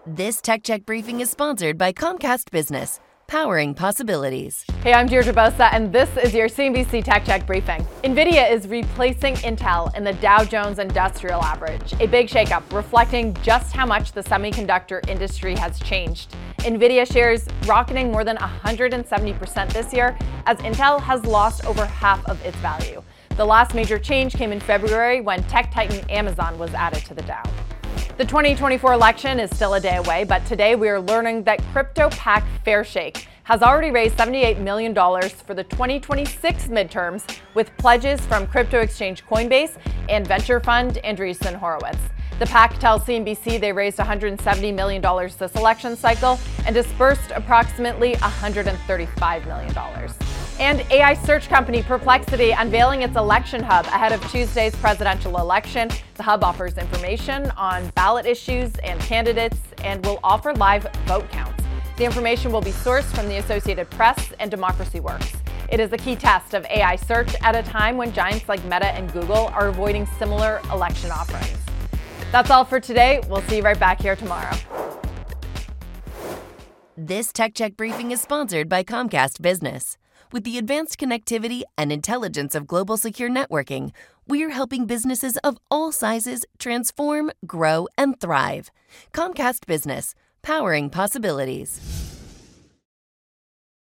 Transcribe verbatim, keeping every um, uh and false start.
This Tech Check briefing is sponsored by Comcast Business, powering possibilities. Hey, I'm Deirdre Bosa, and this is your C N B C Tech Check briefing. NVIDIA is replacing Intel in the Dow Jones Industrial Average, a big shakeup reflecting just how much the semiconductor industry has changed. NVIDIA shares rocketing more than one hundred seventy percent this year as Intel has lost over half of its value. The last major change came in February when tech titan Amazon was added to the Dow. The twenty twenty-four election is still a day away, but today we are learning that crypto PAC Fairshake has already raised seventy-eight million dollars for the twenty twenty-six midterms with pledges from crypto exchange Coinbase and venture fund Andreessen Horowitz. The PAC tells C N B C they raised one hundred seventy million dollars this election cycle and dispersed approximately one hundred thirty-five million dollars. And A I search company Perplexity unveiling its election hub ahead of Tuesday's presidential election. The hub offers information on ballot issues and candidates and will offer live vote counts. The information will be sourced from the Associated Press and Democracy Works. It is a key test of A I search at a time when giants like Meta and Google are avoiding similar election offerings. That's all for today. We'll see you right back here tomorrow. This Tech Check briefing is sponsored by Comcast Business. With the advanced connectivity and intelligence of global secure networking, we're helping businesses of all sizes transform, grow, and thrive. Comcast Business, powering possibilities.